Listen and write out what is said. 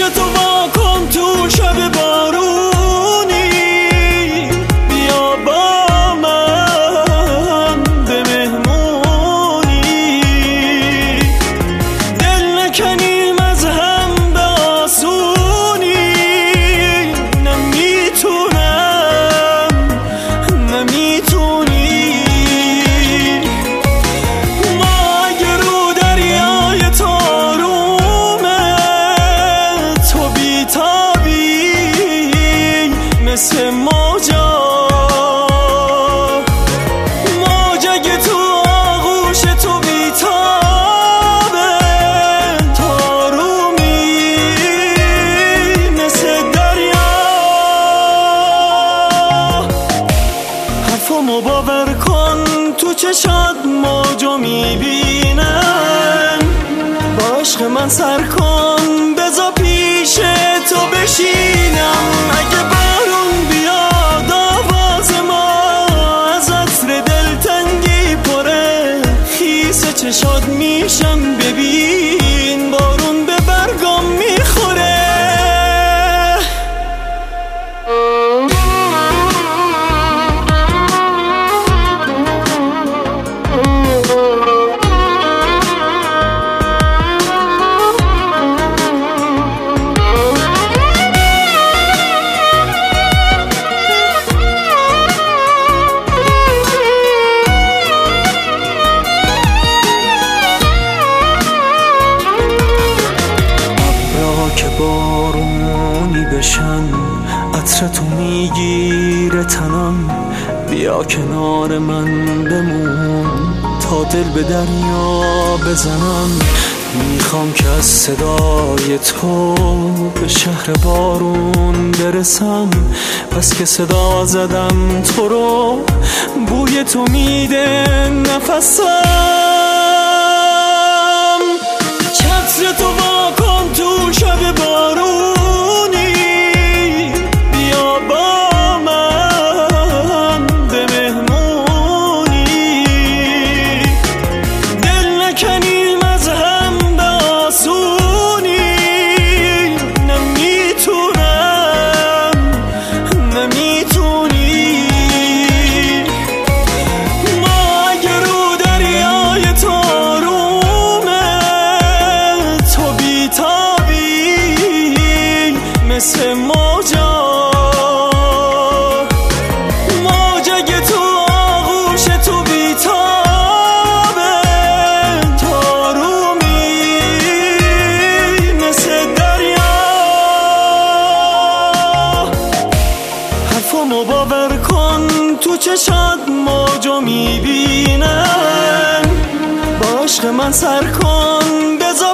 چتر تو وا کن تو شب بارونی، بیا با من به مهمونی، دل نکنیم از هم به آسونی، نمیتونم نمیتونی. ما اگه رو دریای تارومه تو بیتابی مثل موجا، موج اگه تو آغوش تو بیتابه تارومی مثل دریا. حرفامو باور کن تو چشات موجو میبینم، با عشق من سر کن بذار پیش تو بشینم. اگه بارون بیاد آواز ما از عطر دلتنگی پره، خیس چشات میشم ببین بارون به برگام میخوره. که بارونی بشن عطرتو میگیره تنم، بیا کنار من بمون تا دل به دریا بزنم. میخوام که از صدای تو به شهر بارون برسم، بس که صدا زدم تو رو بوی تو میده نفسم. چتر تو وا کن تو شب بارونی، بیا با من به مهمونی، دل نکنیم از هم به آسونی، نمیتونم نمیتونی. ما اگه رو دریای تارومه تو بیتابی مثل موجا، موج اگه تو آغوش تو بیتابه تارومی مثل دریا. حرفامو باور کن تو چشات موجو میبینم، با عشق من سر کن بذار